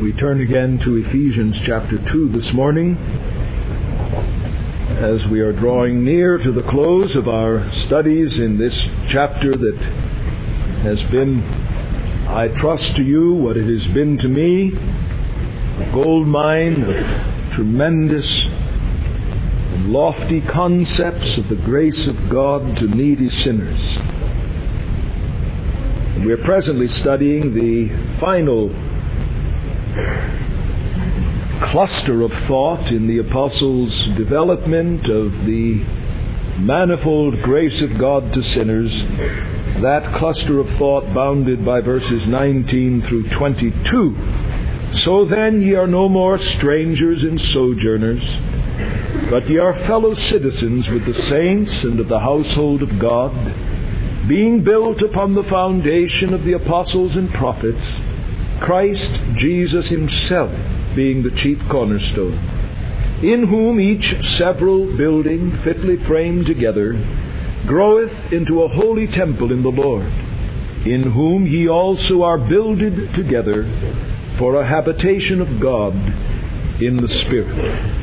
We turn again to Ephesians chapter 2 this morning as we are drawing near to the close of our studies in this chapter that has been, I trust to you, what it has been to me, a gold mine of tremendous and lofty concepts of the grace of God to needy sinners. We are presently studying the final cluster of thought in the Apostles' development of the manifold grace of God to sinners, that cluster of thought bounded by verses 19 through 22. So then ye are no more strangers and sojourners, but ye are fellow citizens with the saints and of the household of God, being built upon the foundation of the apostles and prophets, Christ Jesus himself being the chief cornerstone, in whom each several building fitly framed together groweth into a holy temple in the Lord, in whom ye also are builded together for a habitation of God in the Spirit.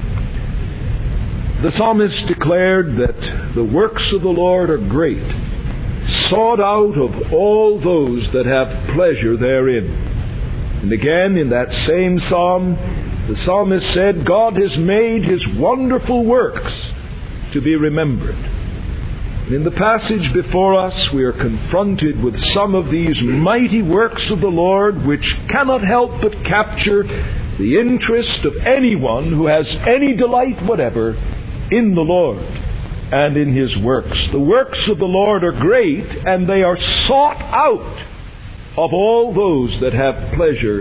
The psalmist declared that the works of the Lord are great, sought out of all those that have pleasure therein. And again, in that same psalm, the psalmist said, God has made his wonderful works to be remembered. And in the passage before us, we are confronted with some of these mighty works of the Lord which cannot help but capture the interest of anyone who has any delight whatever in the Lord and in his works. The works of the Lord are great, and they are sought out of all those that have pleasure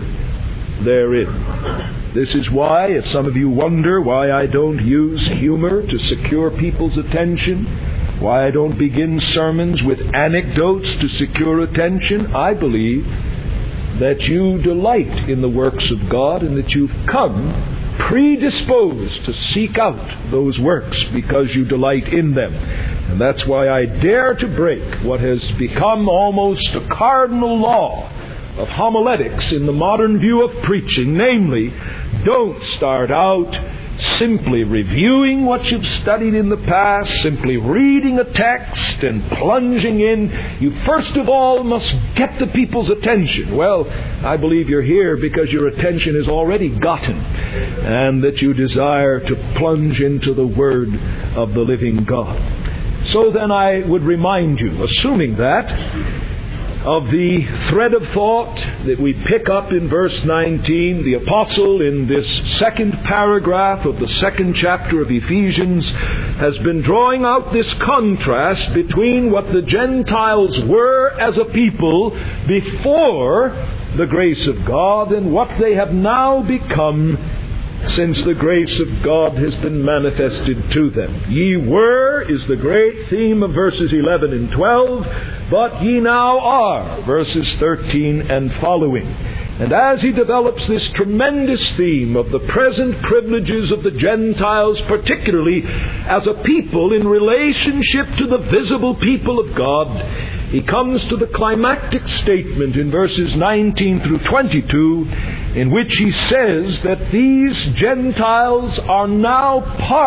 therein. This is why, if some of you wonder why I don't use humor to secure people's attention, why I don't begin sermons with anecdotes to secure attention, I believe that you delight in the works of God and that you've come predisposed to seek out those works because you delight in them. And that's why I dare to break what has become almost a cardinal law of homiletics in the modern view of preaching, namely, don't start out simply reviewing what you've studied in the past, simply reading a text and plunging in. You first of all must get the people's attention. Well, I believe you're here because your attention is already gotten, and that you desire to plunge into the Word of the living God. So then I would remind you, assuming that, of the thread of thought that we pick up in verse 19. The apostle, in this second paragraph of the second chapter of Ephesians, has been drawing out this contrast between what the Gentiles were as a people before the grace of God and what they have now become since the grace of God has been manifested to them. Ye were is the great theme of verses 11 and 12, but ye now are, verses 13 and following. And as he develops this tremendous theme of the present privileges of the Gentiles, particularly as a people in relationship to the visible people of God, he comes to the climactic statement in verses 19 through 22, in which he says that these Gentiles are now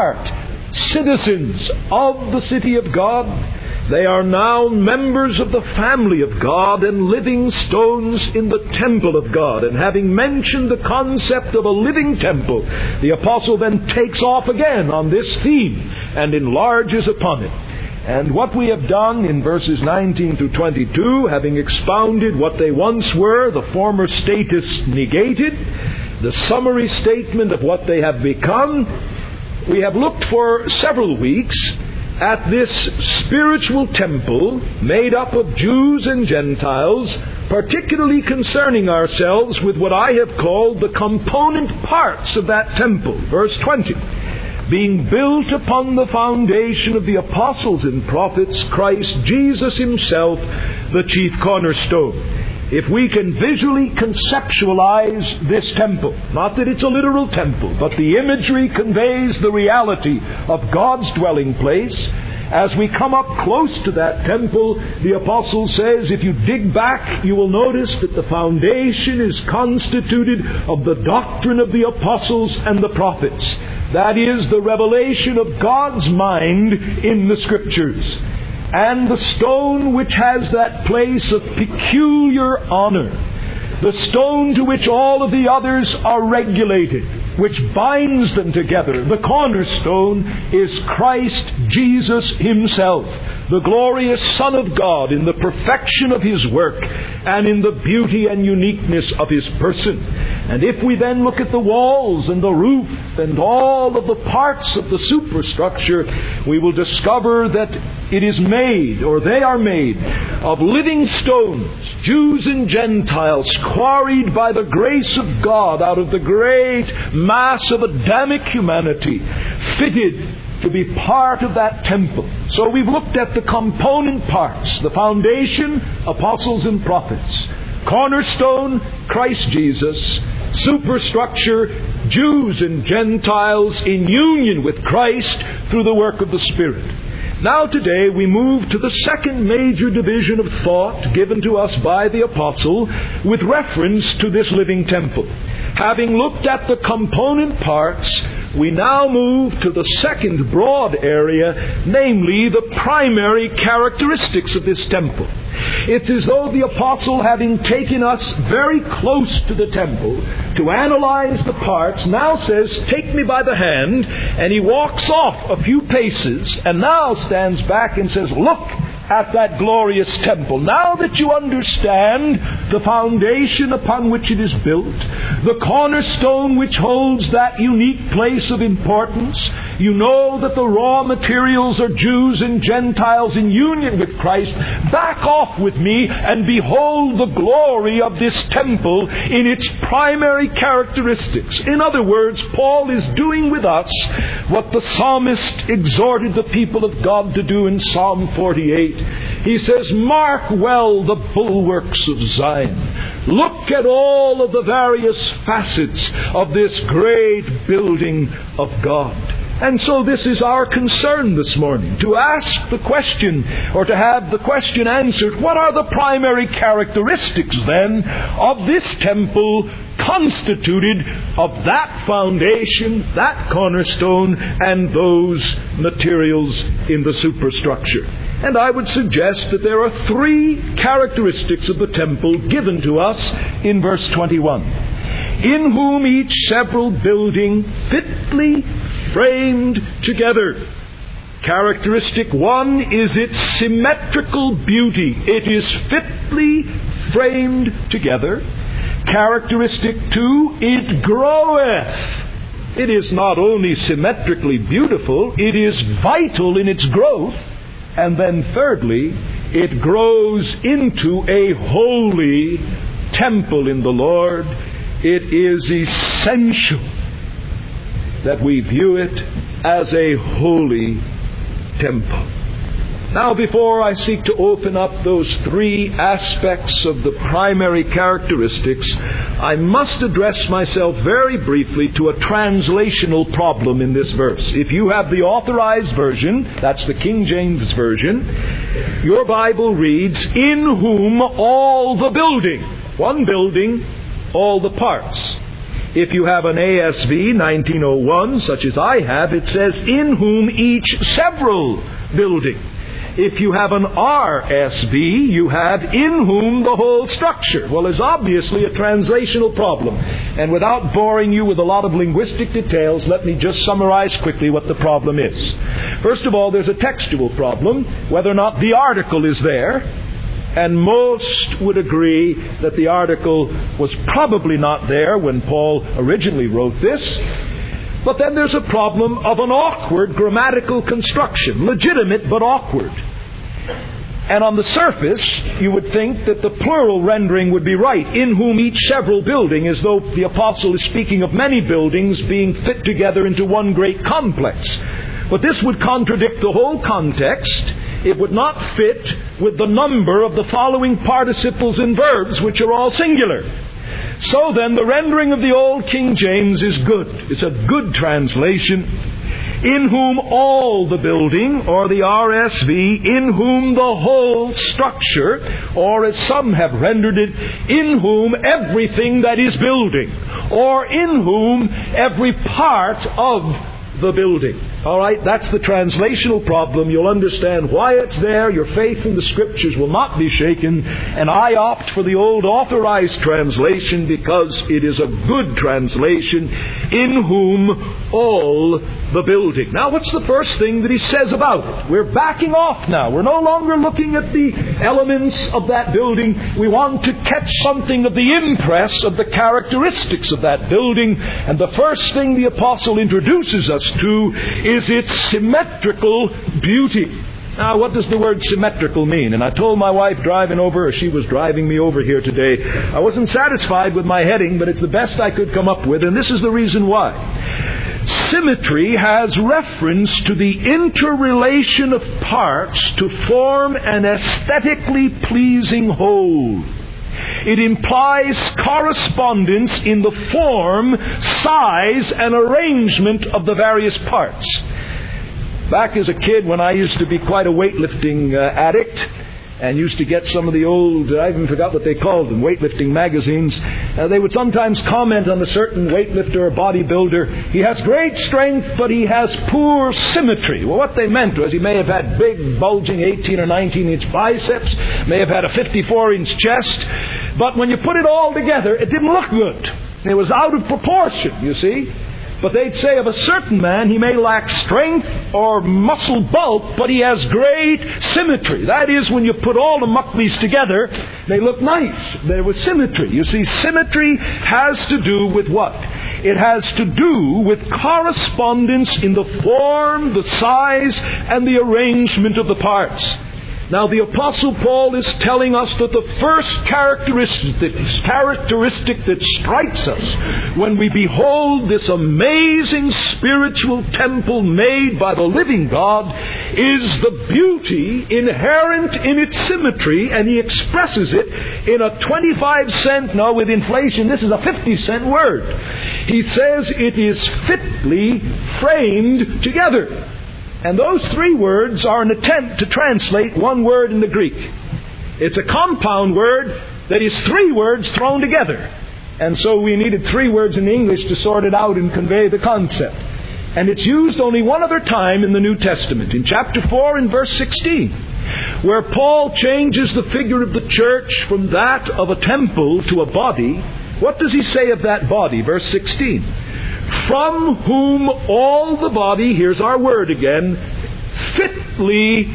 citizens of the city of God. They are now members of the family of God and living stones in the temple of God. And having mentioned the concept of a living temple, the apostle then takes off again on this theme and enlarges upon it. And what we have done in verses 19 through 22, having expounded what they once were, the former status negated, the summary statement of what they have become, we have looked for several weeks at this spiritual temple made up of Jews and Gentiles, particularly concerning ourselves with what I have called the component parts of that temple. Verse 20. Being built upon the foundation of the apostles and prophets, Christ Jesus himself, the chief cornerstone. If we can visually conceptualize this temple, not that it's a literal temple, but the imagery conveys the reality of God's dwelling place, As we come up close to that temple, the apostle says, if you dig back, you will notice that the foundation is constituted of the doctrine of the apostles and the prophets. That is, the revelation of God's mind in the Scriptures. And the stone which has that place of peculiar honor, the stone to which all of the others are regulated, which binds them together, the cornerstone, is Christ Jesus Himself, the glorious Son of God, in the perfection of His work and in the beauty and uniqueness of His person. And if we then look at the walls and the roof and all of the parts of the superstructure, we will discover that it is made, or they are made, of living stones, Jews and Gentiles, quarried by the grace of God out of the great mass of Adamic humanity, fitted to be part of that temple. So we've looked at the component parts: the foundation, apostles and prophets; cornerstone, Christ Jesus; superstructure, Jews and Gentiles in union with Christ through the work of the Spirit. Now today we move to the second major division of thought given to us by the apostle with reference to this living temple. Having looked at the component parts, we now move to the second broad area, namely the primary characteristics of this temple. It's as though the apostle, having taken us very close to the temple to analyze the parts, now says, "Take me by the hand," and he walks off a few paces and now stands back and says, "Look at that glorious temple. Now that you understand the foundation upon which it is built, the cornerstone which holds that unique place of importance, you know that the raw materials are Jews and Gentiles in union with Christ. Back off with me and behold the glory of this temple in its primary characteristics." In other words, Paul is doing with us what the psalmist exhorted the people of God to do in Psalm 48. He says, "Mark well the bulwarks of Zion. Look at all of the various facets of this great building of God." And so this is our concern this morning, to ask the question, or to have the question answered, what are the primary characteristics then of this temple constituted of that foundation, that cornerstone, and those materials in the superstructure? And I would suggest that there are three characteristics of the temple given to us in verse 21. "In whom each several building fitly framed together." Characteristic one is its symmetrical beauty. It is fitly framed together. Characteristic two, it groweth. It is not only symmetrically beautiful, it is vital in its growth. And then thirdly, it grows into a holy temple in the Lord. It is essential that we view it as a holy temple. Now, before I seek to open up those three aspects of the primary characteristics, I must address myself very briefly to a translational problem in this verse. If you have the Authorized Version, that's the King James Version, your Bible reads, "In whom all the building," one building, all the parts. If you have an ASV 1901, such as I have, it says, "In whom each several building." If you have an RSV, you have "in whom the whole structure." Well, there's obviously a translational problem. And without boring you with a lot of linguistic details, let me just summarize quickly what the problem is. First of all, there's a textual problem, whether or not the article is there. And most would agree that the article was probably not there when Paul originally wrote this. But then there's a problem of an awkward grammatical construction, legitimate but awkward. And on the surface, you would think that the plural rendering would be right, "in whom each several building," as though the apostle is speaking of many buildings being fit together into one great complex. But this would contradict the whole context. It would not fit with the number of the following participles and verbs, which are all singular. So then, the rendering of the Old King James is good. It's a good translation. in whom all the building, or the RSV, in whom the whole structure, or as some have rendered it, in whom everything that is building, or in whom every part of the building. All right, that's the translational problem. You'll understand why it's there. Your faith in the Scriptures will not be shaken. And I opt for the old Authorized Translation because it is a good translation, in whom all the building. Now, what's the first thing that he says about it? We're backing off now. We're no longer looking at the elements of that building. We want to catch something of the impress of the characteristics of that building. And the first thing the apostle introduces us to is its symmetrical beauty. Now, what does the word symmetrical mean? And I told my wife driving over, or she was driving me over here today, I wasn't satisfied with my heading, but it's the best I could come up with, and this is the reason why. Symmetry has reference to the interrelation of parts to form an aesthetically pleasing whole. It implies correspondence in the form, size, and arrangement of the various parts. Back as a kid, when I used to be quite a weightlifting addict, and used to get some of the old, I even forgot what they called them, weightlifting magazines, they would sometimes comment on a certain weightlifter or bodybuilder, he has great strength, but he has poor symmetry. Well, what they meant was he may have had big, bulging 18 or 19-inch biceps, may have had a 54-inch chest, but when you put it all together, it didn't look good. It was out of proportion, you see. But they'd say of a certain man, he may lack strength or muscle bulk, but he has great symmetry. That is, when you put all the muckleys together, they look nice. There was symmetry. You see, symmetry has to do with what? It has to do with correspondence in the form, the size, and the arrangement of the parts. Now, the Apostle Paul is telling us that the first characteristic that strikes us when we behold this amazing spiritual temple made by the living God is the beauty inherent in its symmetry, and he expresses it in a 25-cent, no, with inflation, this is a 50-cent word. He says it is fitly framed together. And those three words are an attempt to translate one word in the Greek. It's a compound word that is three words thrown together. And so we needed three words in English to sort it out and convey the concept. And it's used only one other time in the New Testament, in chapter 4 and verse 16, where Paul changes the figure of the church from that of a temple to a body. What does he say of that body? Verse 16. From whom all the body, here's our word again, fitly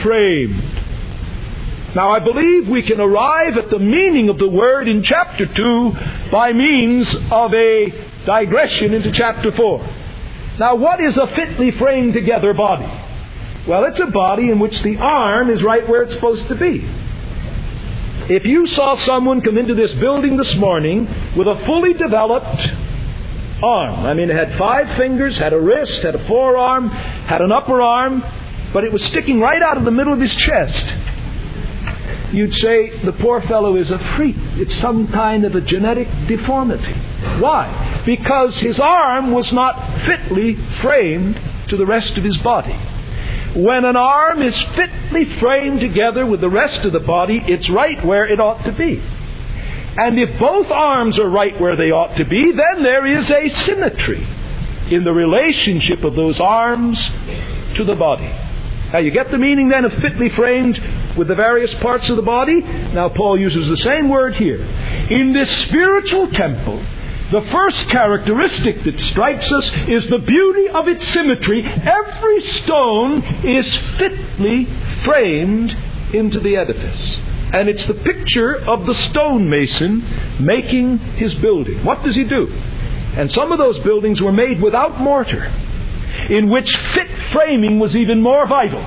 framed. Now, I believe we can arrive at the meaning of the word in chapter 2 by means of a digression into chapter 4. Now, what is a fitly framed together body? Well, it's a body in which the arm is right where it's supposed to be. If you saw someone come into this building this morning with a fully developed arm. I mean, it had 5 fingers, had a wrist, had a forearm, had an upper arm, but it was sticking right out of the middle of his chest. You'd say, the poor fellow is a freak. It's some kind of a genetic deformity. Why? Because his arm was not fitly framed to the rest of his body. When an arm is fitly framed together with the rest of the body, it's right where it ought to be. And if both arms are right where they ought to be, then there is a symmetry in the relationship of those arms to the body. Now, you get the meaning then of fitly framed with the various parts of the body? Now, Paul uses the same word here. In this spiritual temple, the first characteristic that strikes us is the beauty of its symmetry. Every stone is fitly framed into the edifice. And it's the picture of the stonemason making his building. What does he do? And some of those buildings were made without mortar, in which fit framing was even more vital.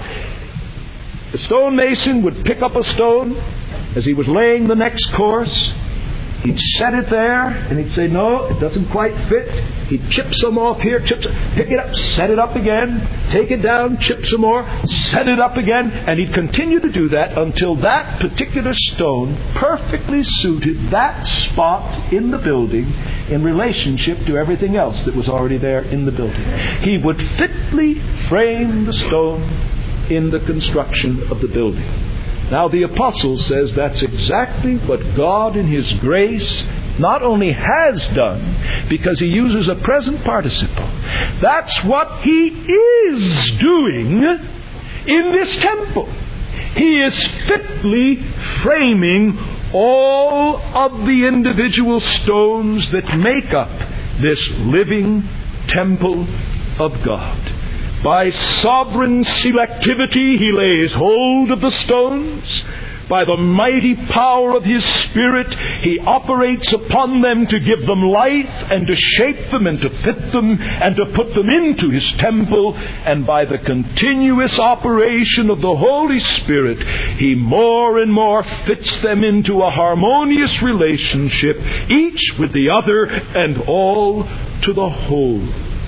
The stonemason would pick up a stone as he was laying the next course. He'd set it there, and he'd say, no, it doesn't quite fit. He'd chip some off here, pick it up, set it up again, take it down, chip some more, set it up again, and he'd continue to do that until that particular stone perfectly suited that spot in the building in relationship to everything else that was already there in the building. He would fitly frame the stone in the construction of the building. Now the apostle says that's exactly what God in His grace not only has done, because he uses a present participle. That's what He is doing in this temple. He is fitly framing all of the individual stones that make up this living temple of God. By sovereign selectivity, He lays hold of the stones. By the mighty power of His Spirit, He operates upon them to give them life and to shape them and to fit them and to put them into His temple. And by the continuous operation of the Holy Spirit, He more and more fits them into a harmonious relationship, each with the other and all to the whole.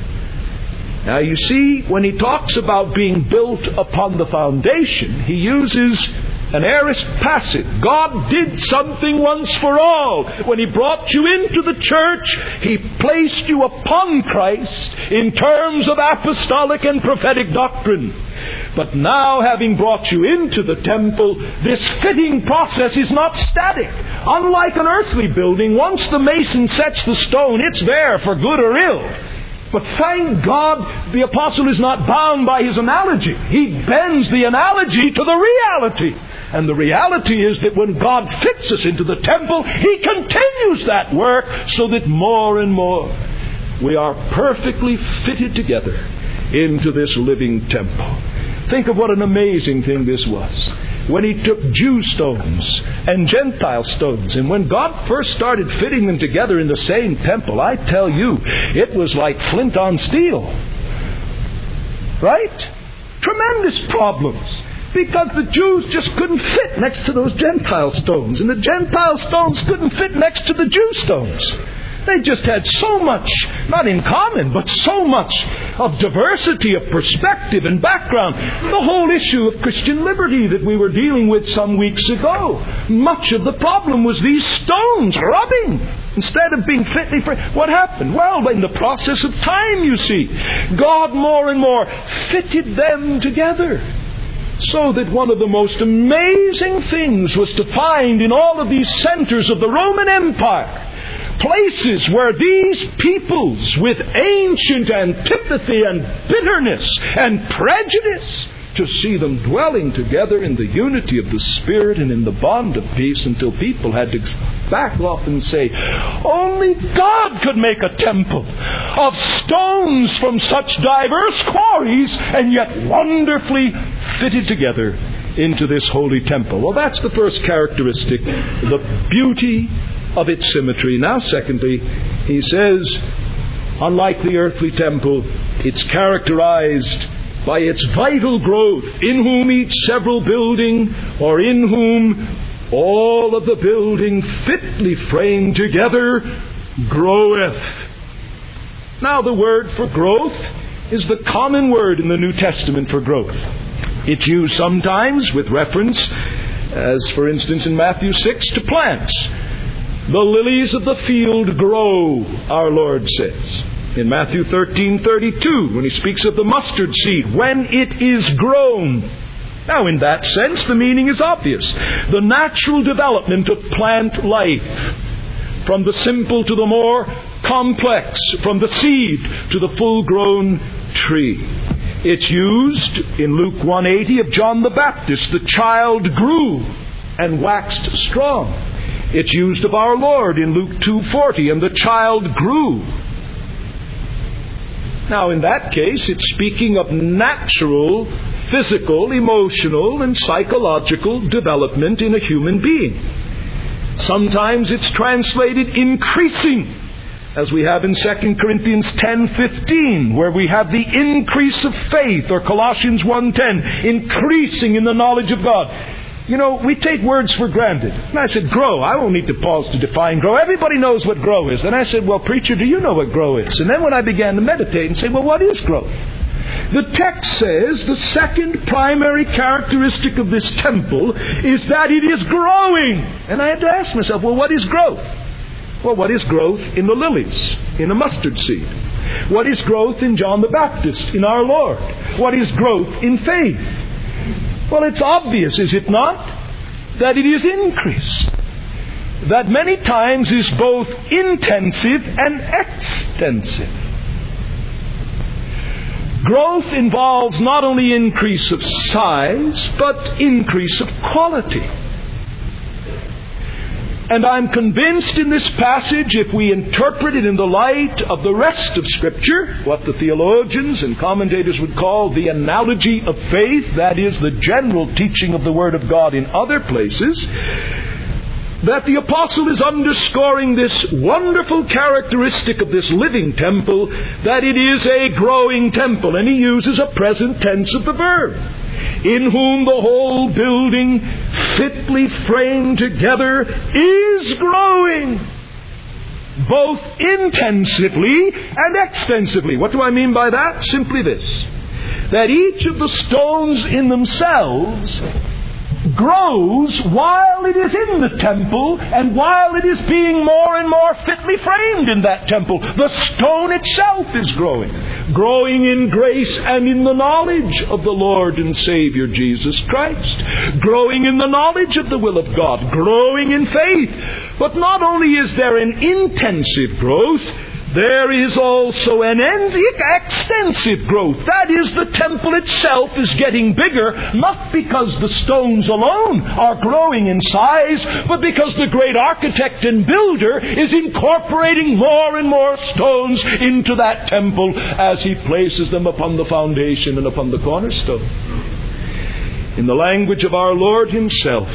Now you see, when he talks about being built upon the foundation, he uses an aorist passive. God did something once for all. When He brought you into the church, He placed you upon Christ in terms of apostolic and prophetic doctrine. But now, having brought you into the temple, this fitting process is not static. Unlike an earthly building, once the mason sets the stone, it's there for good or ill. But thank God, the apostle is not bound by his analogy. He bends the analogy to the reality. And the reality is that when God fits us into the temple, He continues that work so that more and more we are perfectly fitted together into this living temple. Think of what an amazing thing this was. When He took Jew stones and Gentile stones, and when God first started fitting them together in the same temple, I tell you, it was like flint on steel. Right? Tremendous problems. Because the Jews just couldn't fit next to those Gentile stones, and the Gentile stones couldn't fit next to the Jew stones. They just had so much, not in common, but so much of diversity of perspective and background. The whole issue of Christian liberty that we were dealing with some weeks ago. Much of the problem was these stones rubbing instead of being fitly framed. What happened? Well, in the process of time, you see, God more and more fitted them together. So that one of the most amazing things was to find in all of these centers of the Roman Empire places where these peoples with ancient antipathy and bitterness and prejudice, to see them dwelling together in the unity of the Spirit and in the bond of peace, until people had to back off and say, only God could make a temple of stones from such diverse quarries and yet wonderfully fitted together into this holy temple. Well, that's the first characteristic, the beauty of its symmetry. Now, secondly, he says, unlike the earthly temple, it's characterized by its vital growth, in whom each several building, or in whom all of the building fitly framed together, groweth. Now, the word for growth is the common word in the New Testament for growth. It's used sometimes with reference, as for instance in Matthew 6, to plants. The lilies of the field grow, our Lord says. In Matthew 13:32, when He speaks of the mustard seed, when it is grown. Now, in that sense, the meaning is obvious. The natural development of plant life, from the simple to the more complex, from the seed to the full-grown tree. It's used in Luke 1:80 of John the Baptist. The child grew and waxed strong. It's used of our Lord in Luke 2:40, and the child grew. Now, in that case, it's speaking of natural, physical, emotional, and psychological development in a human being. Sometimes it's translated increasing, as we have in 2 Corinthians 10:15, where we have the increase of faith, or Colossians 1:10, increasing in the knowledge of God. You know, we take words for granted. And I said, grow. I won't need to pause to define grow. Everybody knows what grow is. Then I said, well, preacher, do you know what grow is? And then when I began to meditate and say, well, what is growth? The text says the second primary characteristic of this temple is that it is growing. And I had to ask myself, well, what is growth? Well, what is growth in the lilies, in a mustard seed? What is growth in John the Baptist, in our Lord? What is growth in faith? Well, it's obvious, is it not, that it is increase. That many times is both intensive and extensive. Growth involves not only increase of size, but increase of quality. And I'm convinced in this passage, if we interpret it in the light of the rest of Scripture, what the theologians and commentators would call the analogy of faith, that is, the general teaching of the Word of God in other places, that the apostle is underscoring this wonderful characteristic of this living temple, that it is a growing temple. And he uses a present tense of the verb. In whom the whole building, fitly framed together, is growing, both intensively and extensively. What do I mean by that? Simply this: that each of the stones in themselves grows while it is in the temple and while it is being more and more fitly framed in that temple. The stone itself is growing in grace and in the knowledge of the Lord and Savior Jesus Christ, growing in the knowledge of the will of God, growing in faith. But not only is there an intensive growth, there is also an extensive growth. That is, the temple itself is getting bigger, not because the stones alone are growing in size, but because the great architect and builder is incorporating more and more stones into that temple as he places them upon the foundation and upon the cornerstone. In the language of our Lord himself,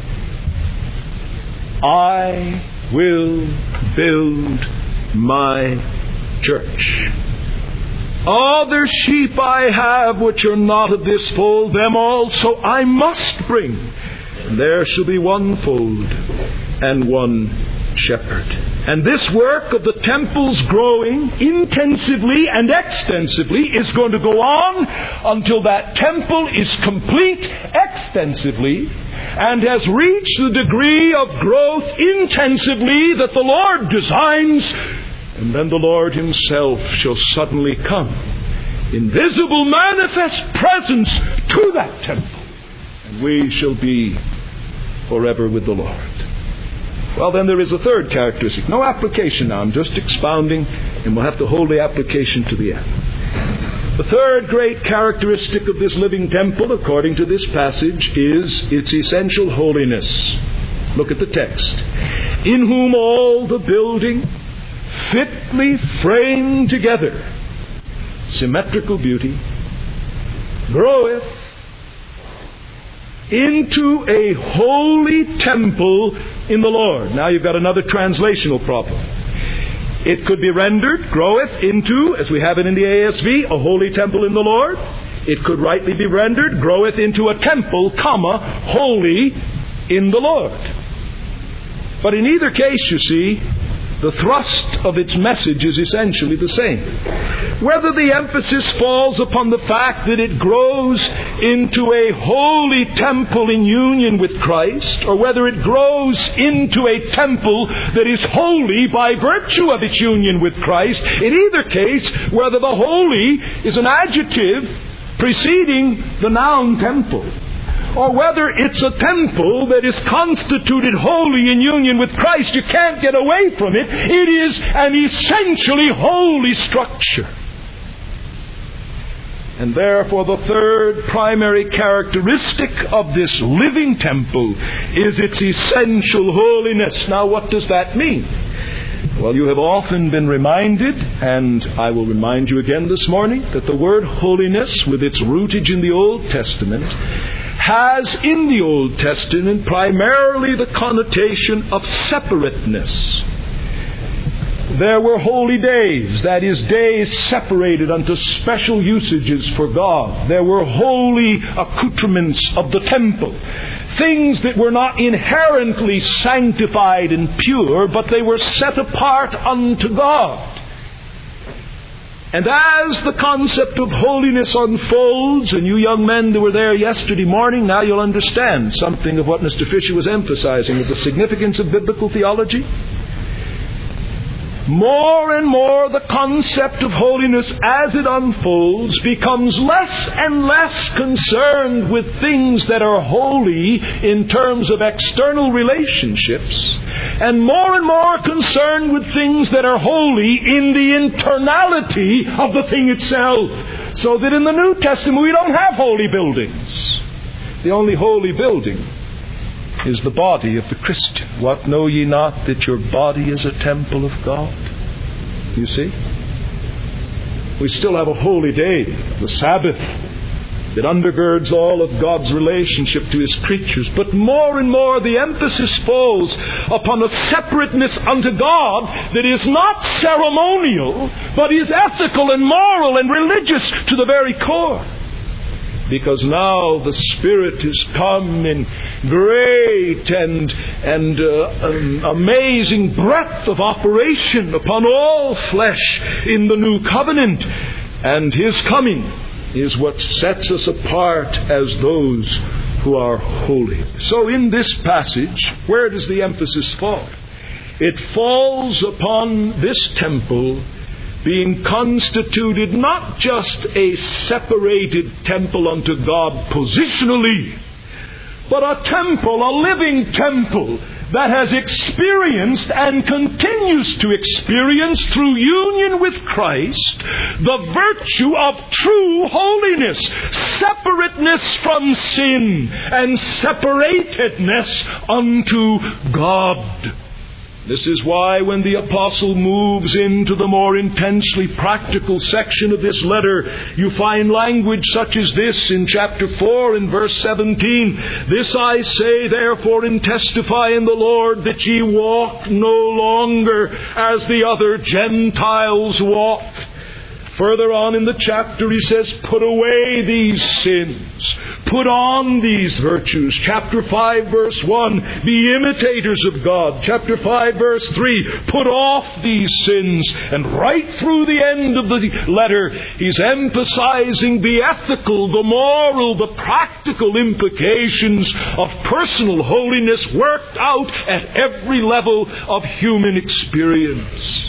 I will build my church. Other sheep I have which are not of this fold, them also I must bring. And there shall be one fold and one shepherd. And this work of the temple's growing intensively and extensively is going to go on until that temple is complete extensively and has reached the degree of growth intensively that the Lord designs. And then the Lord himself shall suddenly come in visible, manifest presence to that temple. And we shall be forever with the Lord. Well, then there is a third characteristic. No application now. I'm just expounding, and we'll have to hold the application to the end. The third great characteristic of this living temple, according to this passage, is its essential holiness. Look at the text. In whom all the building, fitly framed together, symmetrical beauty, groweth into a holy temple in the Lord. Now you've got another translational problem. It could be rendered, groweth into, as we have it in the ASV, a holy temple in the Lord. It could rightly be rendered, groweth into a temple, holy in the Lord. But in either case, you see, the thrust of its message is essentially the same. Whether the emphasis falls upon the fact that it grows into a holy temple in union with Christ, or whether it grows into a temple that is holy by virtue of its union with Christ, in either case, whether the holy is an adjective preceding the noun temple, or whether it's a temple that is constituted holy in union with Christ, you can't get away from it. It is an essentially holy structure. And therefore the third primary characteristic of this living temple is its essential holiness. Now, what does that mean? Well, you have often been reminded, and I will remind you again this morning, that the word holiness, with its rootage in the Old Testament, has in the Old Testament primarily the connotation of separateness. There were holy days, that is, days separated unto special usages for God. There were holy accoutrements of the temple, things that were not inherently sanctified and pure, but they were set apart unto God. And as the concept of holiness unfolds, and you young men that were there yesterday morning, now you'll understand something of what Mr. Fisher was emphasizing, of the significance of biblical theology. More and more the concept of holiness as it unfolds becomes less and less concerned with things that are holy in terms of external relationships, and more concerned with things that are holy in the internality of the thing itself. So that in the New Testament we don't have holy buildings. The only holy building is the body of the Christian. What, know ye not that your body is a temple of God? You see? We still have a holy day, the Sabbath, that undergirds all of God's relationship to His creatures. But more and more the emphasis falls upon a separateness unto God that is not ceremonial, but is ethical and moral and religious to the very core. Because now the Spirit has come in great and amazing breadth of operation upon all flesh in the new covenant. And His coming is what sets us apart as those who are holy. So in this passage, where does the emphasis fall? It falls upon this temple being constituted not just a separated temple unto God positionally, but a temple, a living temple that has experienced and continues to experience through union with Christ the virtue of true holiness, separateness from sin, and separatedness unto God. This is why when the apostle moves into the more intensely practical section of this letter, you find language such as this in chapter 4 and verse 17. This I say therefore and testify in the Lord, that ye walk no longer as the other Gentiles walk. Further on in the chapter he says, put away these sins. Put on these virtues. Chapter 5 verse 1, be imitators of God. Chapter 5 verse 3, put off these sins. And right through the end of the letter, he's emphasizing the ethical, the moral, the practical implications of personal holiness worked out at every level of human experience.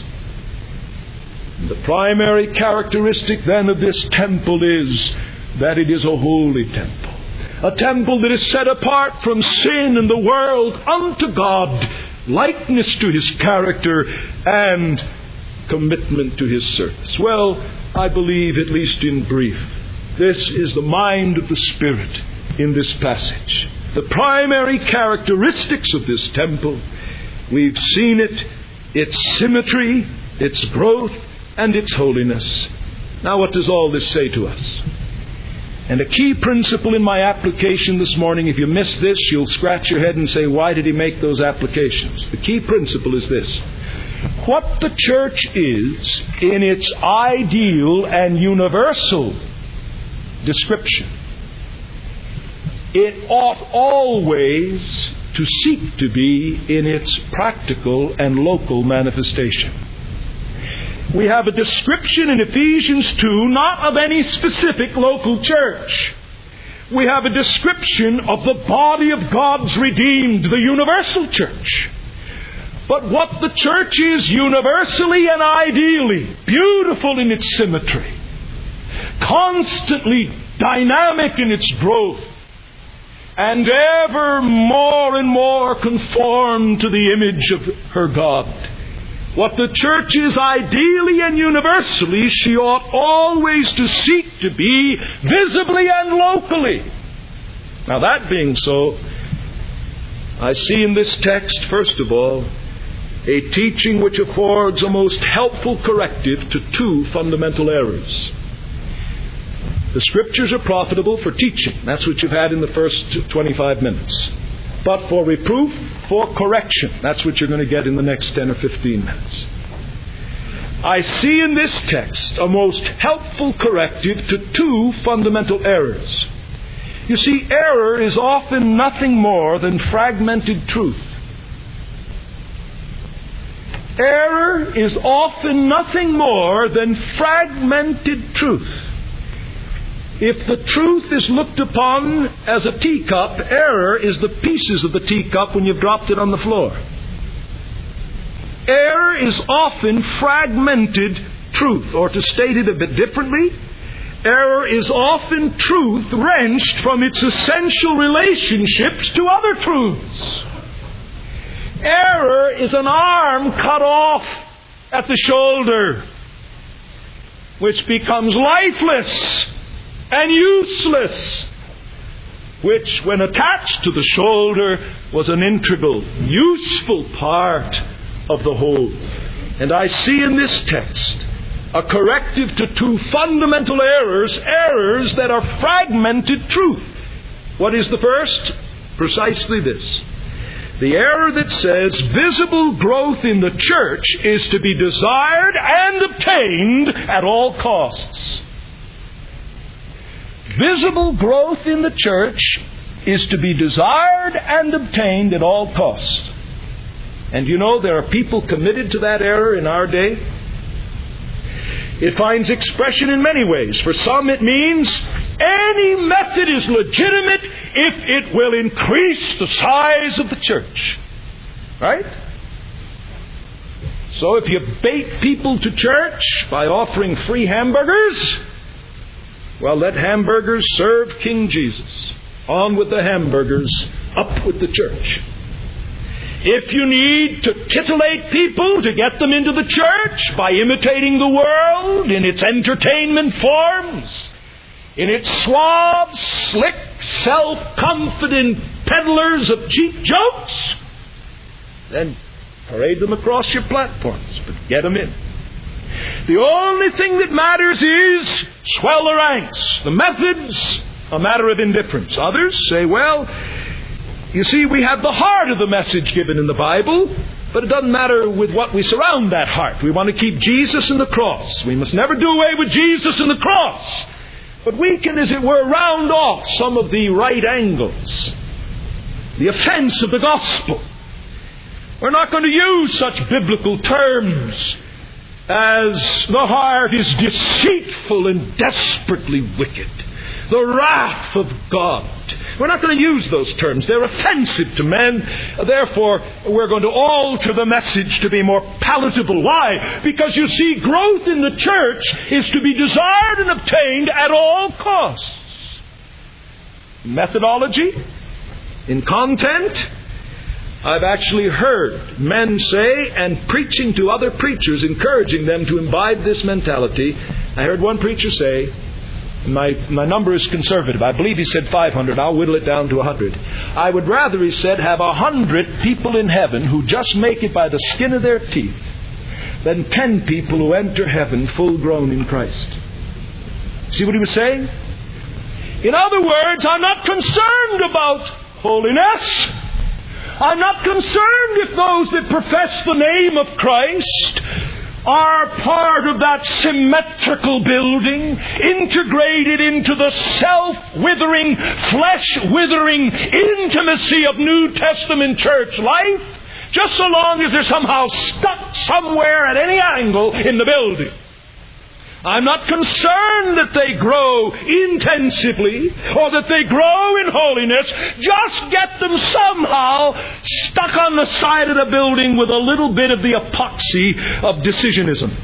The primary characteristic then of this temple is that it is a holy temple. A temple that is set apart from sin and the world unto God, likeness to His character and commitment to His service. Well, I believe, at least in brief, this is the mind of the Spirit in this passage. The primary characteristics of this temple, we've seen it, its symmetry, its growth, and its holiness. Now, what does all this say to us? And a key principle in my application this morning, if you miss this, you'll scratch your head and say, why did he make those applications? The key principle is this. What the church is in its ideal and universal description, it ought always to seek to be in its practical and local manifestation. We have a description in Ephesians 2, not of any specific local church. We have a description of the body of God's redeemed, the universal church. But what the church is universally and ideally, beautiful in its symmetry, constantly dynamic in its growth, and ever more and more conformed to the image of her God. What the church is ideally and universally, she ought always to seek to be visibly and locally. Now, that being so, I see in this text, first of all, a teaching which affords a most helpful corrective to two fundamental errors. The Scriptures are profitable for teaching. That's what you've had in the first 25 minutes. But for reproof, for correction. That's what you're going to get in the next 10 or 15 minutes. I see in this text a most helpful corrective to two fundamental errors. You see, error is often nothing more than fragmented truth. Error is often nothing more than fragmented truth. If the truth is looked upon as a teacup, error is the pieces of the teacup when you've dropped it on the floor. Error is often fragmented truth, or to state it a bit differently, error is often truth wrenched from its essential relationships to other truths. Error is an arm cut off at the shoulder, which becomes lifeless and useless, which, when attached to the shoulder, was an integral, useful part of the whole. And I see in this text a corrective to two fundamental errors that are fragmented truth. What is the first? Precisely this. The error that says visible growth in the church is to be desired and obtained at all costs. Visible growth in the church is to be desired and obtained at all costs. And you know, there are people committed to that error in our day. It finds expression in many ways. For some it means any method is legitimate if it will increase the size of the church. Right? So if you bait people to church by offering free hamburgers, well, let hamburgers serve King Jesus. On with the hamburgers, up with the church. If you need to titillate people to get them into the church by imitating the world in its entertainment forms, in its suave, slick, self-confident peddlers of cheap jokes, then parade them across your platforms, but get them in. The only thing that matters is swell the ranks. The method's a matter of indifference. Others say, well, you see, we have the heart of the message given in the Bible, but it doesn't matter with what we surround that heart. We want to keep Jesus and the cross. We must never do away with Jesus and the cross. But we can, as it were, round off some of the right angles, the offense of the gospel. We're not going to use such biblical terms as the heart is deceitful and desperately wicked, the wrath of God. We're not going to use those terms. They're offensive to men. Therefore, we're going to alter the message to be more palatable. Why? Because you see, growth in the church is to be desired and obtained at all costs. Methodology, in content, I've actually heard men say, and preaching to other preachers, encouraging them to imbibe this mentality. I heard one preacher say, my number is conservative. I believe he said 500. I'll whittle it down to 100. I would rather, he said, have 100 people in heaven who just make it by the skin of their teeth than 10 people who enter heaven full grown in Christ. See what he was saying? In other words, I'm not concerned about holiness. I'm not concerned if those that profess the name of Christ are part of that symmetrical building, integrated into the self-withering, flesh-withering intimacy of New Testament church life, just so long as they're somehow stuck somewhere at any angle in the building. I'm not concerned that they grow intensively or that they grow in holiness. Just get them somehow stuck on the side of the building with a little bit of the epoxy of decisionism.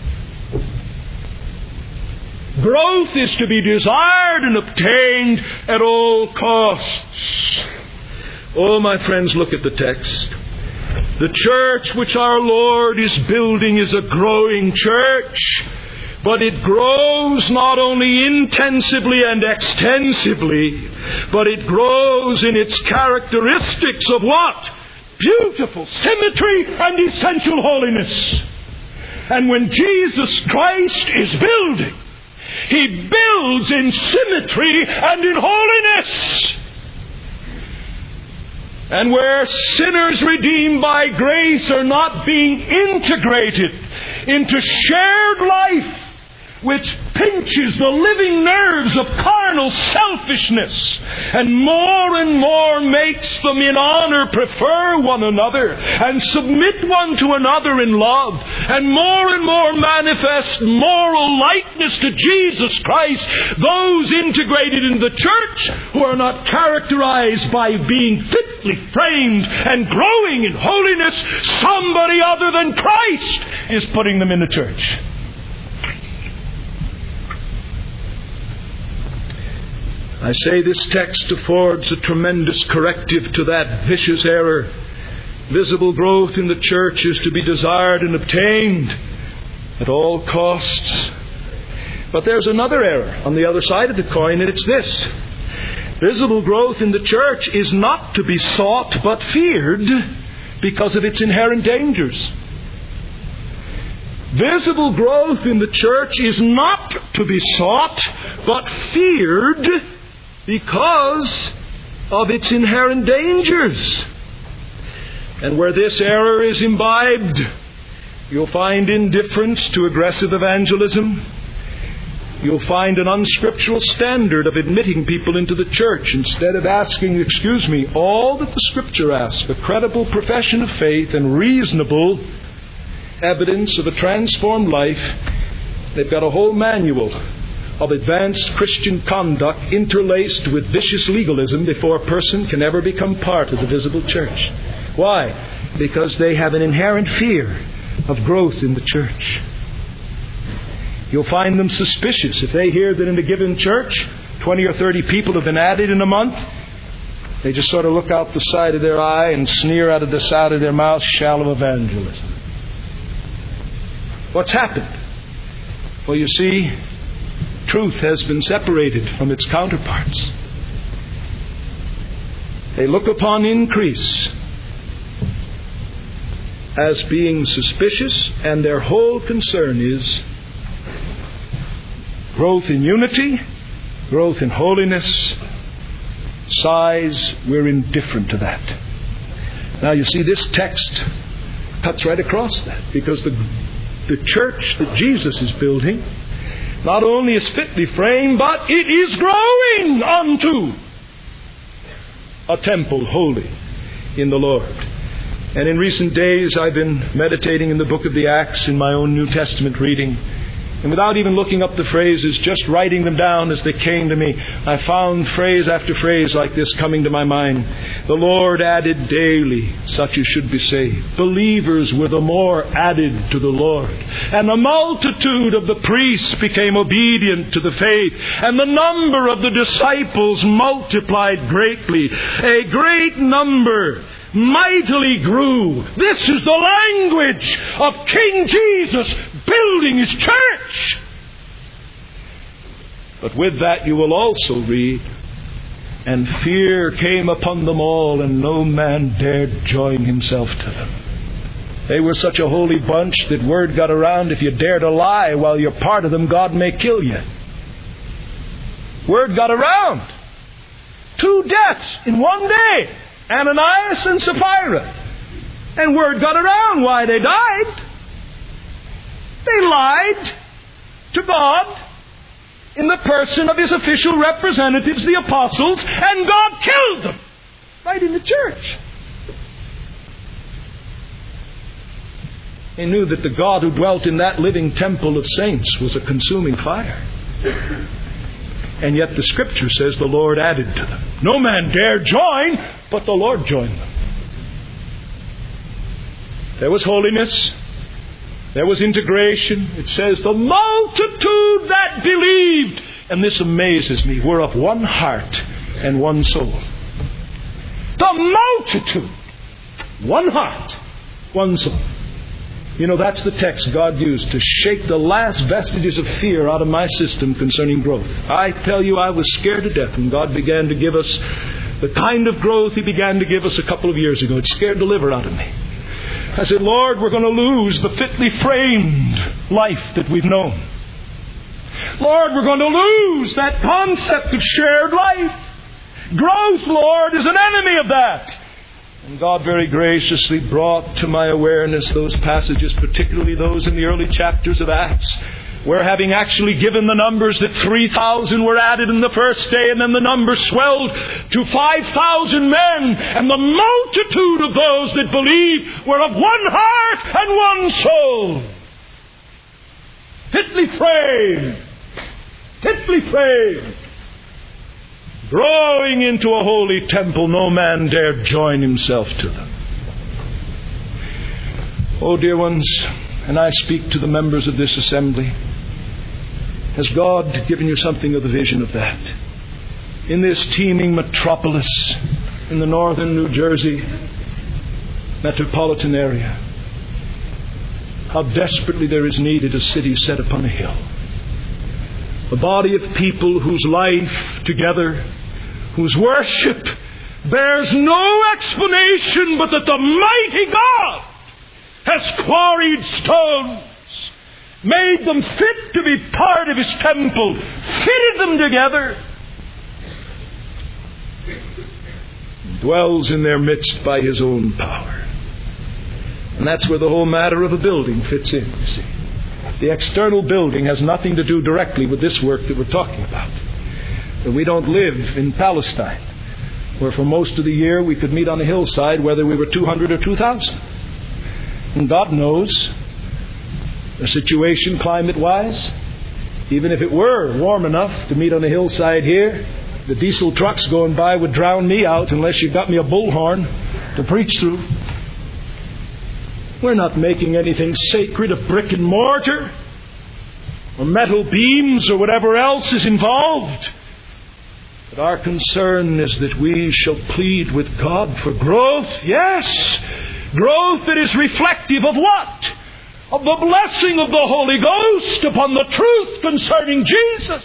Growth is to be desired and obtained at all costs. Oh, my friends, look at the text. The church which our Lord is building is a growing church. But it grows not only intensively and extensively, but it grows in its characteristics of what? Beautiful symmetry and essential holiness. And when Jesus Christ is building, He builds in symmetry and in holiness. and where sinners redeemed by grace are not being integrated into shared life, which pinches the living nerves of carnal selfishness and more makes them in honor prefer one another and submit one to another in love, and more manifest moral likeness to Jesus Christ, those integrated in the church who are not characterized by being fitly framed and growing in holiness, somebody other than Christ is putting them in the church. I say this text affords a tremendous corrective to that vicious error. Visible growth in the church is to be desired and obtained at all costs. But there's another error on the other side of the coin, and it's this. Visible growth in the church is not to be sought but feared because of its inherent dangers. Visible growth in the church is not to be sought but feared because of its inherent dangers. And where this error is imbibed, you'll find indifference to aggressive evangelism. You'll find an unscriptural standard of admitting people into the church instead of asking, all that the Scripture asks, a credible profession of faith and reasonable evidence of a transformed life. They've got a whole manual of advanced Christian conduct interlaced with vicious legalism before a person can ever become part of the visible church. Why? Because they have an inherent fear of growth in the church. You'll find them suspicious if they hear that in a given church 20 or 30 people have been added in a month. They just sort of look out the side of their eye and sneer out of the side of their mouth, shallow evangelism. What's happened? Well, you see, truth has been separated from its counterparts. They look upon increase as being suspicious, and their whole concern is growth in unity, growth in holiness, size. We're indifferent to that. Now you see, this text cuts right across that, because the church that Jesus is building not only is fitly framed, but it is growing unto a temple holy in the Lord. And in recent days I've been meditating in the book of the Acts in my own New Testament reading. And without even looking up the phrases, just writing them down as they came to me, I found phrase after phrase like this coming to my mind. The Lord added daily such as should be saved. Believers were the more added to the Lord. And the multitude of the priests became obedient to the faith. And the number of the disciples multiplied greatly. A great number mightily grew. This is the language of King Jesus building His church. But with that you will also read, and fear came upon them all, and no man dared join himself to them. They were such a holy bunch that word got around, if you dare to lie while you're part of them, God may kill you. Word got around. 2 deaths in one day. Ananias and Sapphira. And word got around why they died. They lied to God in the person of His official representatives, the apostles, and God killed them right in the church. They knew that the God who dwelt in that living temple of saints was a consuming fire. And yet the Scripture says the Lord added to them. No man dared join, but the Lord joined them. There was holiness. There was integration. It says the multitude that believed, and this amazes me, were of one heart and one soul. The multitude. One heart, one soul. You know, that's the text God used to shake the last vestiges of fear out of my system concerning growth. I tell you, I was scared to death when God began to give us the kind of growth He began to give us a couple of years ago. It scared the liver out of me. I said, Lord, we're going to lose the fitly framed life that we've known. Lord, we're going to lose that concept of shared life. Growth, Lord, is an enemy of that. And God very graciously brought to my awareness those passages, particularly those in the early chapters of Acts, where having actually given the numbers that 3,000 were added in the first day, and then the number swelled to 5,000 men, and the multitude of those that believed were of one heart and one soul. Fitly framed, growing into a holy temple, no man dared join himself to them. Oh, dear ones, and I speak to the members of this assembly, has God given you something of the vision of that? In this teeming metropolis in the northern New Jersey metropolitan area, how desperately there is needed a city set upon a hill. A body of people whose life together, whose worship bears no explanation but that the mighty God has quarried stones, made them fit to be part of His temple, fitted them together, dwells in their midst by His own power. And that's where the whole matter of a building fits in, you see. The external building has nothing to do directly with this work that we're talking about. But we don't live in Palestine, where for most of the year we could meet on a hillside whether we were 200 or 2,000. And God knows the situation climate-wise. Even if it were warm enough to meet on a hillside here, the diesel trucks going by would drown me out unless you got me a bullhorn to preach through. We're not making anything sacred of brick and mortar or metal beams or whatever else is involved. But our concern is that we shall plead with God for growth. Yes, growth that is reflective of what? Of the blessing of the Holy Ghost upon the truth concerning Jesus.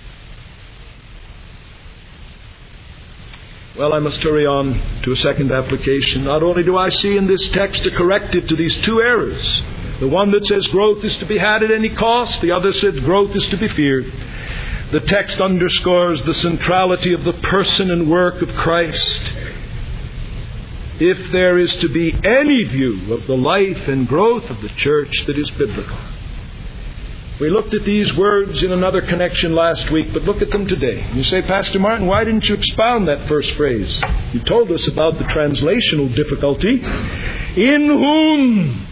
Well, I must hurry on to a second application. Not only do I see in this text a corrective to these two errors. The one that says growth is to be had at any cost. The other says growth is to be feared. The text underscores the centrality of the person and work of Christ. If there is to be any view of the life and growth of the church that is biblical. We looked at these words in another connection last week, but look at them today. You say, Pastor Martin, why didn't you expound that first phrase? You told us about the translational difficulty. In whom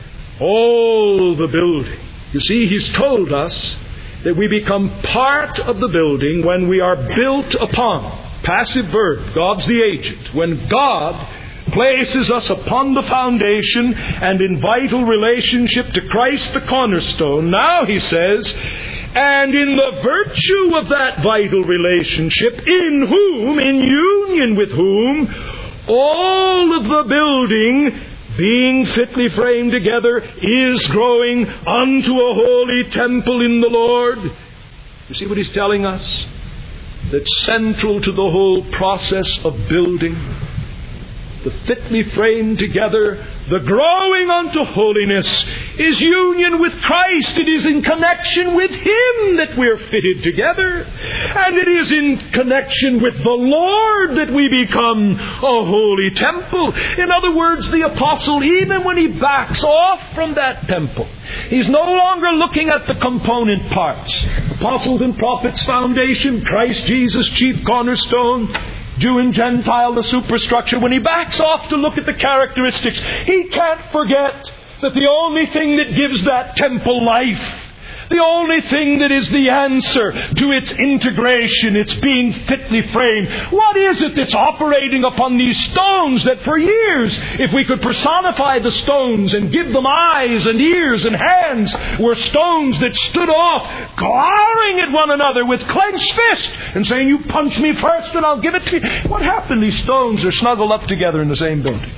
all the building. You see, He's told us that we become part of the building when we are built upon. Passive verb, God's the agent. When God places us upon the foundation and in vital relationship to Christ the cornerstone, now He says, and in the virtue of that vital relationship, in whom, in union with whom, all of the building, being fitly framed together, is growing unto a holy temple in the Lord. You see what He's telling us? That central to the whole process of building, the fitly framed together, the growing unto holiness, is union with Christ. It is in connection with Him that we're fitted together. And it is in connection with the Lord that we become a holy temple. In other words, the apostle, even when he backs off from that temple, he's no longer looking at the component parts. Apostles and prophets foundation, Christ Jesus chief cornerstone, Jew and Gentile, the superstructure. When he backs off to look at the characteristics, he can't forget that the only thing that gives that temple life, the only thing that is the answer to its integration, its being fitly framed, what is it that's operating upon these stones that for years, if we could personify the stones and give them eyes and ears and hands, were stones that stood off, glowering at one another with clenched fist and saying, you punch me first and I'll give it to you. What happened? These stones are snuggled up together in the same building.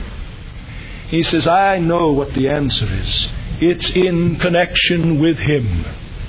He says, I know what the answer is. It's in connection with Him.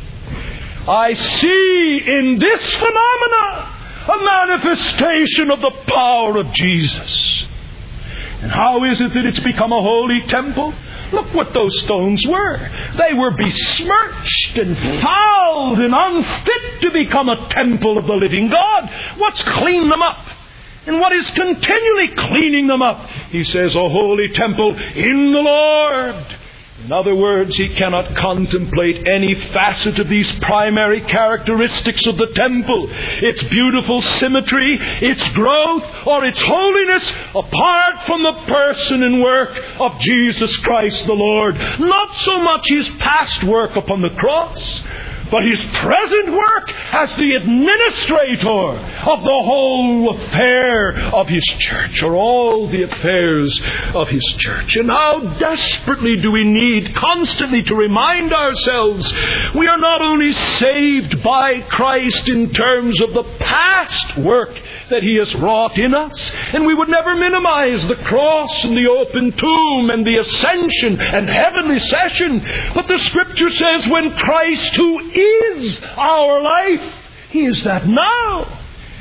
I see in this phenomena a manifestation of the power of Jesus. And how is it that it's become a holy temple? Look what those stones were. They were besmirched and fouled and unfit to become a temple of the living God. What's cleaned them up? and what is continually cleaning them up? He says, a holy temple in the Lord. In other words, he cannot contemplate any facet of these primary characteristics of the temple, its beautiful symmetry, its growth, or its holiness, apart from the person and work of Jesus Christ the Lord. Not so much his past work upon the cross, but his present work as the administrator of the whole affair of his church, or all the affairs of his church. And how desperately do we need constantly to remind ourselves we are not only saved by Christ in terms of the past work that he has wrought in us, and we would never minimize the cross and the open tomb and the ascension and heavenly session, but the Scripture says when Christ, who is our life, he is that now.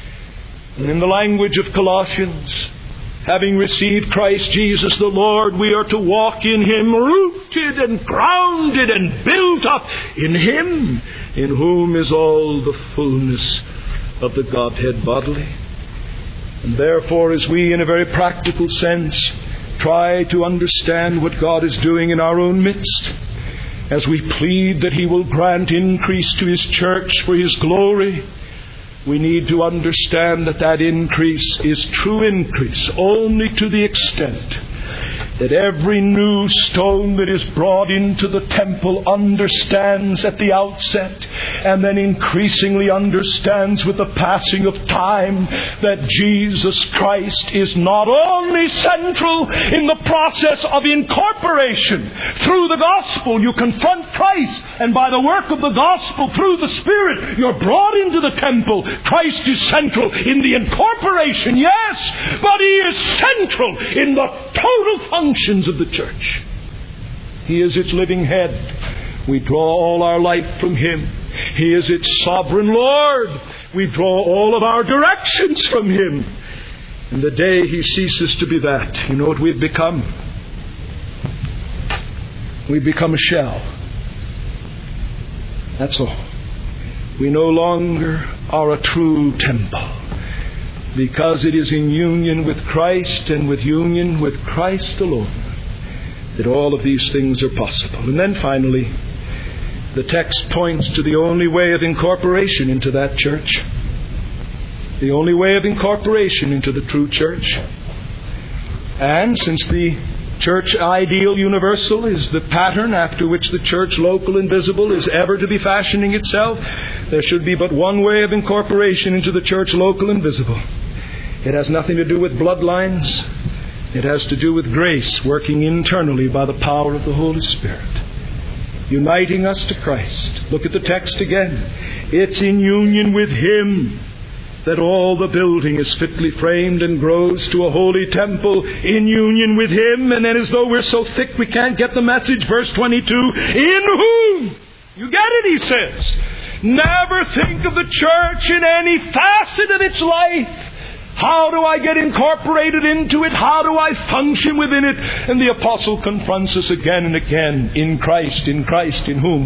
And in the language of Colossians, having received Christ Jesus the Lord, we are to walk in him, rooted and grounded and built up in him, in whom is all the fullness of the Godhead bodily. And therefore, as we, in a very practical sense, try to understand what God is doing in our own midst, as we plead that he will grant increase to his church for his glory, we need to understand that that increase is true increase only to the extent that every new stone that is brought into the temple understands at the outset, and then increasingly understands with the passing of time, that Jesus Christ is not only central in the process of incorporation. Through the gospel you confront Christ, and by the work of the gospel through the Spirit you're brought into the temple. Christ is central in the incorporation, yes, but he is central in the total functions of the church. He is its living head. We draw all our life from him. He is its sovereign Lord. We draw all of our directions from him. And the day he ceases to be that, you know what we've become? We've become a shell. That's all. We no longer are a true temple, because it is in union with Christ and with union with Christ alone that all of these things are possible. And then finally, the text points to the only way of incorporation into that church. The only way of incorporation into the true church. And since the church ideal universal is the pattern after which the church local and visible is ever to be fashioning itself, there should be but one way of incorporation into the church local and visible. It has nothing to do with bloodlines. It has to do with grace working internally by the power of the Holy Spirit, uniting us to Christ. Look at the text again. It's in union with him that all the building is fitly framed and grows to a holy temple, in union with him. And then, as though we're so thick we can't get the message, verse 22, in whom, you get it, he says. Never think of the church in any facet of its life. How do I get incorporated into it? How do I function within it? And the apostle confronts us again and again. In Christ, in whom?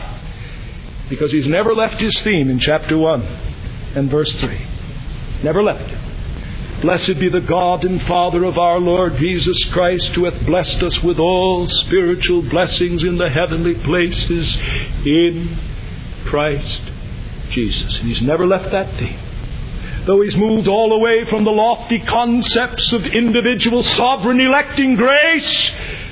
Why? Because he's never left his theme in chapter 1 and verse 3. Never left it. Blessed be the God and Father of our Lord Jesus Christ, who hath blessed us with all spiritual blessings in the heavenly places in Christ Jesus. And he's never left that theme. Though he's moved all the way from the lofty concepts of individual sovereign electing grace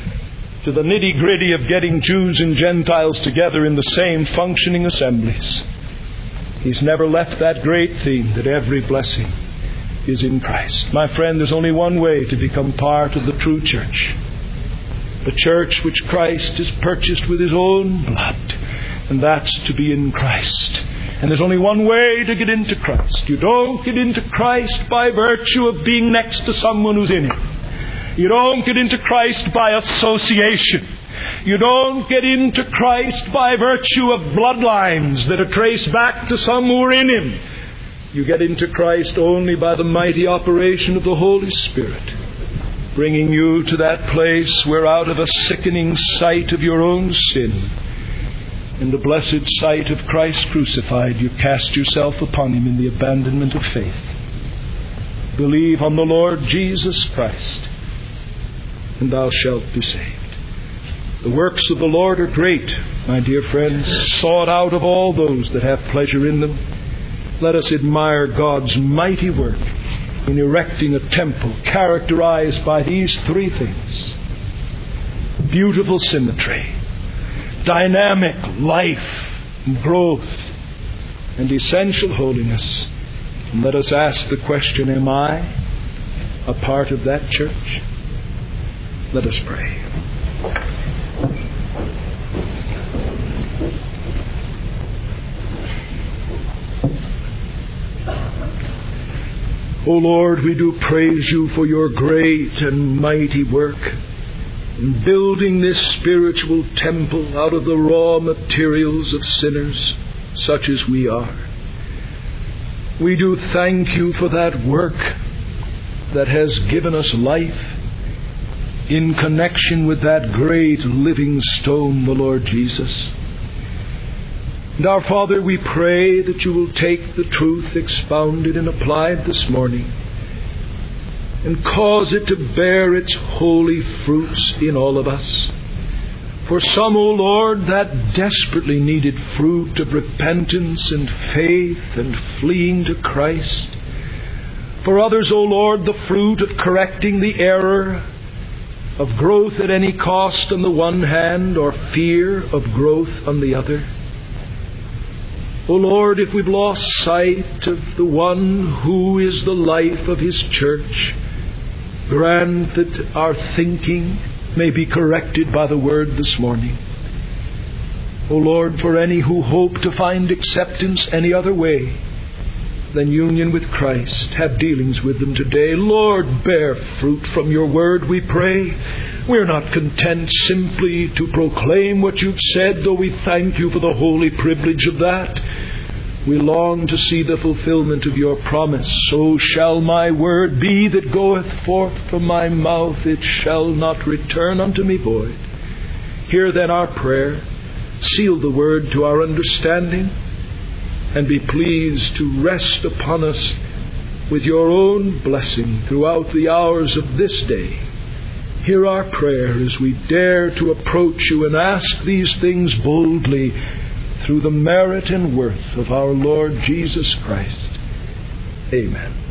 to the nitty-gritty of getting Jews and Gentiles together in the same functioning assemblies, he's never left that great theme that every blessing is in Christ. My friend, there's only one way to become part of the true church. The church which Christ has purchased with his own blood. And that's to be in Christ. And there's only one way to get into Christ. You don't get into Christ by virtue of being next to someone who's in Him. You don't get into Christ by association. You don't get into Christ by virtue of bloodlines that are traced back to some who are in Him. You get into Christ only by the mighty operation of the Holy Spirit, bringing you to that place where, out of a sickening sight of your own sin, in the blessed sight of Christ crucified, you cast yourself upon Him in the abandonment of faith. Believe on the Lord Jesus Christ, and thou shalt be saved. The works of the Lord are great, my dear friends, sought out of all those that have pleasure in them. Let us admire God's mighty work in erecting a temple characterized by these three things: beautiful symmetry, dynamic life and growth, and essential holiness. And let us ask the question, am I a part of that church? Let us pray. O Lord, we do praise you for your great and mighty work in building this spiritual temple out of the raw materials of sinners such as we are. We do thank you for that work that has given us life in connection with that great living stone, the Lord Jesus. And our Father, we pray that you will take the truth expounded and applied this morning and cause it to bear its holy fruits in all of us. For some, O Lord, that desperately needed fruit of repentance and faith and fleeing to Christ. For others, O Lord, the fruit of correcting the error of growth at any cost on the one hand, or fear of growth on the other. O Lord, if we've lost sight of the one who is the life of his church, grant that our thinking may be corrected by the Word this morning. O Lord, for any who hope to find acceptance any other way than union with Christ, have dealings with them today. Lord, bear fruit from your Word, we pray. We're not content simply to proclaim what you've said, though we thank you for the holy privilege of that. We long to see the fulfillment of your promise. So shall my word be that goeth forth from my mouth. It shall not return unto me void. Hear then our prayer. Seal the word to our understanding, and be pleased to rest upon us with your own blessing throughout the hours of this day. Hear our prayer as we dare to approach you and ask these things boldly through the merit and worth of our Lord Jesus Christ. Amen.